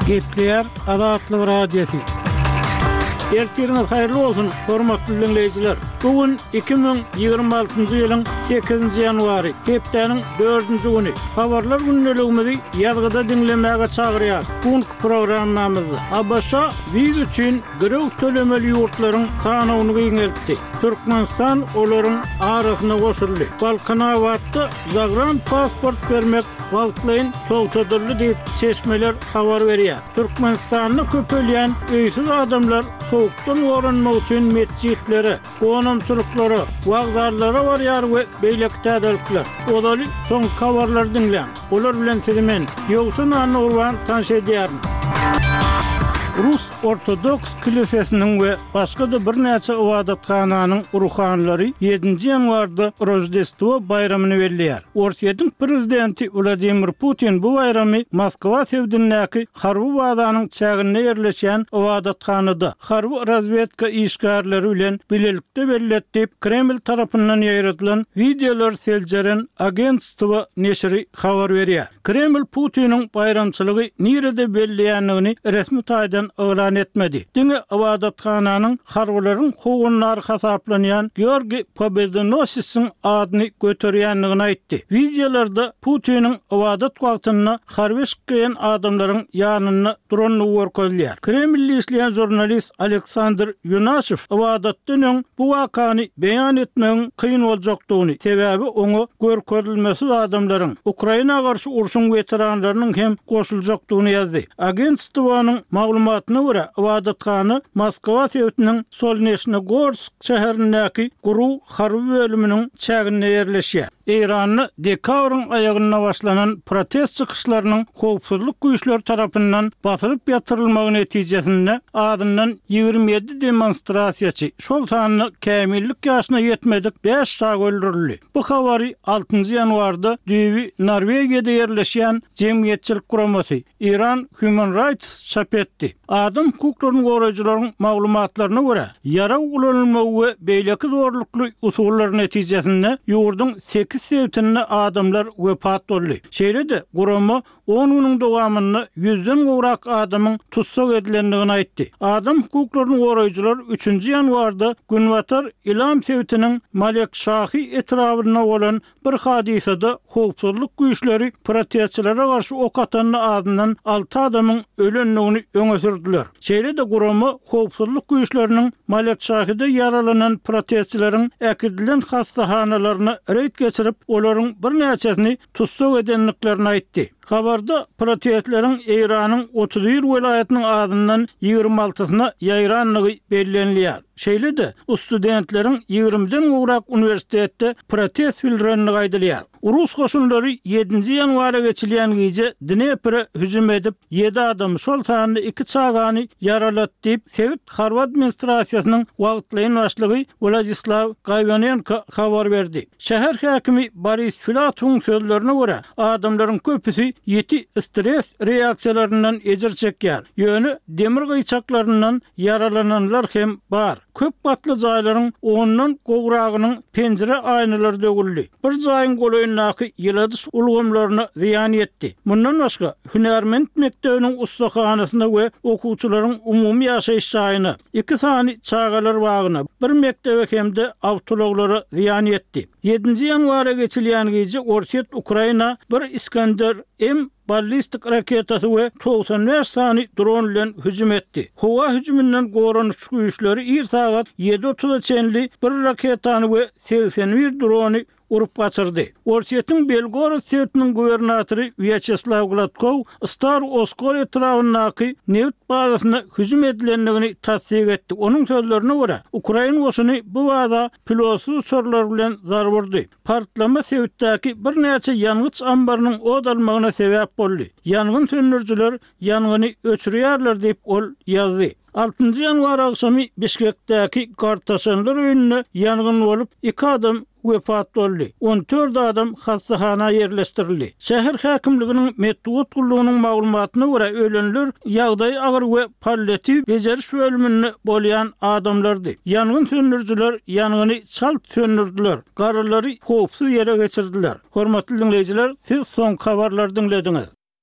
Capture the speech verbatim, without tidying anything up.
Gepler Azatlyk Radiosu. Ertiriniz hayırlı olsun, hormatly dinleyijiler. Bugün iki bin ýygrima altyncy ýylyň sekizinji ýanwary, hepdeniň dördünji güni. Habarlar günneligimizi ýazgyda dinlemäge çagyrýar. Bugünkü programmamyzda Abaşa biz üçin görew tölemeli ýurtlaryň sanawyny giňeltdi. Türkmenistan olaryň arasyna goşuldy. Balkanawatda zagran pasport bermek wagtlaryň soňtadyrly diýip çeşmeler habar berýär. Türkmenistanyny köpelýän öýsiz adamlar soğuktan öğrenmek için mescitlere, konumçuluklara, vagdarlara varýar we beýlek täzelikler. Odaly soň habarlar dinleýän. Olar bilen sizimen ýogşun anly urban tanış edýärim. Rus Ortodoks Kilisesiniň we başga da bir näçe ibadathananyň ruhanlary ýedinji ýanwarda Rojdestvo bayramyny belleýär. Orsiýetiň prezidenti Vladimir Putin bu bayramy Moskwa sewdinäki harby bazanyň çägine ýerleşen ibadathanada harby razvedka işgärleri bilen bilelikde belletip Kreml tarapyndan ýaýratylan videolar seljeren agentstwo neşri habar berýär. Kreml Putiniň bayramçylygy nirede belleýänligini resmi taýdan öğren etmedi. Dini ibadathananyň harbylaryň hogunlary hasaplanýan Georgi Pobedonosiň adyny göterýänligini aýtdy. Videolarda Putiniň ibadat wagtyny harby şikayet adamlaryň ýanyna durany görkezýär. Kremlli işleýän jurnalist Aleksandr Yunashev ibadatdan bu wakany beýan etmegiň kyn boljakdygyny, sebäbi oňa görkezilmesi adamlaryň Ukraina garşy urşuň veteranlarynyň hem goşuljakdygyny ýazdy. Agentstwonyň maglumatyna görä ibadatxana Moskwa sewtiniň Solnechnogorsk şäherindäki Guru harby bölüminiň çägine ýerleşýär. İran'ı dekabrın ayagyna başlanan protest çykyşlarynyň howpsuzlyk güýçleri tarapyndan basyryp ýatyrylmagy netijesinde adından ýygrimi ýedi demonstrasiýaçy şol sanyny kämillik ýaşyna ýetmedik beş şag öldürildi. Bu habary altynjy ýanwarda Düýbi Norwegiýada ýerleşýän jemgyýetçilik guramasy Iran Human Rights çap etdi. Adam hukuklaryny goraýjylaryň maglumatlaryna görä, ýara ulanylmagy we beýleki zorlukly usullar netijesinde ýurdun sekiz sewtinde adamlar wepat boldy. Şeýle-de gurama on güniň dowamyny yüzden gowrak adamyň tutsak edilendigini aýtdy. Adam hukuklaryny goraýjylar üçünji ýanwarda Günwatar Ilam sewtiniň Malek Şahy etrawyna bolan bir hadisede howpsuzlyk güýçleri protestçilere garşy ok atanyny adyndan altı adamyň ölenligini öňe sürdiler. Şeýle-de gurama howpsuzlyk güýçleriniň Malek Şahyda yaralanan protestçileriň äkidilen hastahanalaryna reýd geçirip olaryň bir näçesini tutsak edenliklerini aýtdy. Habarda protestleriň Iranyň otuz bir welaýatynyň adyndan ýygrimi altysyna ýaýranlygy bellenilýär. Şeýle-de studentleriň ýygrimiden gowrak uniwersitetde protest bildirenligi aýdylýar. Rus goşunlary ýedinji ýanwara geçilýän gece Dnepre hüjüm edip ýedi adam şol sanyny iki çagany yaralatdy diýip Sewit harby administrasiýasynyň wagtlaýan başlygy Vladislav Gayvanenko habar berdi. Şäher häkimi Boris Filatowyň sözlerine görä adamlaryň köpüsi ýeti stres reaksiýalaryndan ejir çekýär. Ýöne demir gyçaklaryndan yaralananlar hem bar. Köp gatly jaýlaryň ondan gowragynyň penjere aýnalary dögüldi. Bir jaýyň goýunlaky ýyladys ulgamlaryna ziýan etdi. Mundan başga Hünärmend mektebiniň ustahanasyna we okuwçylaryň umumy ýaşaýyş jaýyna, iki sany çagalar bagyna, bir mektebe hemde awtologlara ziýan etdi. ýedinji ýanwara geçilýän gece Orsiýet Ukraina bir Iskander M ballistik raketasy we doksan beş sany dron bilen hüjüm etdi. Howa hüjümünden goranyş güýçleri ir sagat ýedi otuz çenli bir raketany we seksen bir drony urup gaçyrdy. Orsiýetiň Belgorod sewtiniň gubernatory Vyacheslav Gladkov Star Oskol etrawynaky neft bazasyna hüjüm edilenligini tasdik etdi. Onuň sözlerine görä, Ukraina goşuny bu wada pilotsuz uçurlar bilen zarburdy. Partlama sewtdäki bir näçe ýangyç ambarynyň odalmagyna sebäp boldy. Ýangyn söndürjiler ýangyny öçürýärler diýip ol ýazdy. altıncı ýanwar akşamy Bişkekdäki Kartaşanlar öýünde ýangyn bolup iki adam wepat boldy. on dört adam hastahana ýerleşdirildi. Şäher häkimliginiň medeniýet gullugynyň maglumatyna görä ölenler ýagdaý agyr we palliativ bejeriş bölüminde bolýan adamlardy. Ýangyn söndürjiler ýangyny çalt söndürdiler. Garalary howpsuz ýere geçirdiler. Hormatly dinleýijiler, siz soň habarlary dinlediňiz.